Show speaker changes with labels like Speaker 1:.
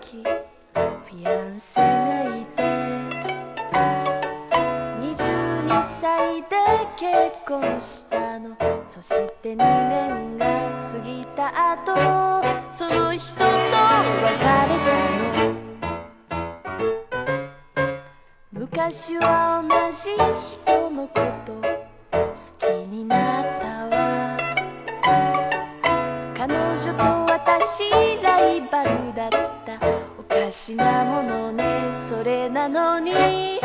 Speaker 1: 時フィアンセがいて、22歳で結婚したの。そして2年が過ぎた後、その人と別れたの。昔は同じ人のこと好きになったわ。彼女と私ライバルだった。おかしなものね、それなのに